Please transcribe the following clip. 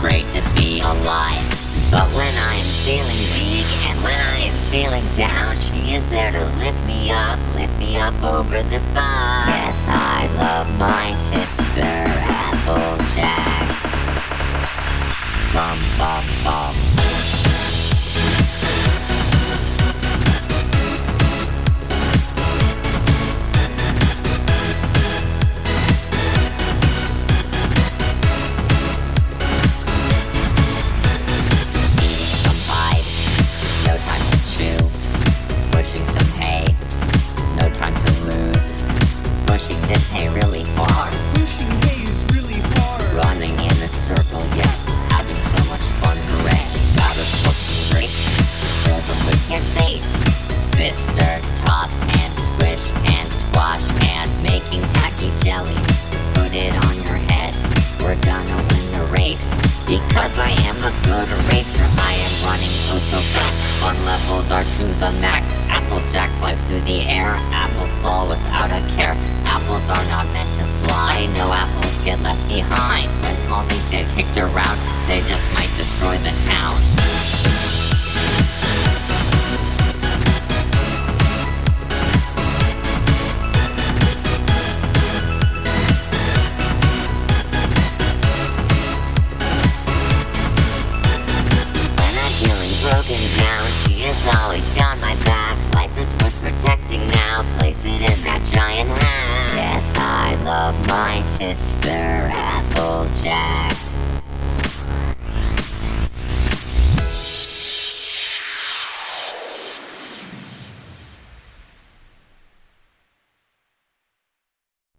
great to be alive. But when I am feeling weak and when I am feeling down, she is there to lift me up over the spot. Yes, I love my sister, Applejack. Bum, bum, bum. Pushing some hay, no time to lose. Pushing this hay really hard. Pushing hay is really hard. Running in a circle, yes, having so much fun, hooray. Gotta smoke some grapes, fill them with your face. Sister, toss and squish and squash and making tacky jelly. Put it on your head, we're gonna win the race. Because I am a good racer, I am running oh so fast. Fun levels are to the max. Applejack flies through the air. Apples fall without a care. Apples are not meant to fly. No apples get left behind. When small things get kicked around, they just might destroy the town. Broken down, she has always got my back. Life is worth protecting now, place it in that giant hat. Yes, I love my sister, Applejack.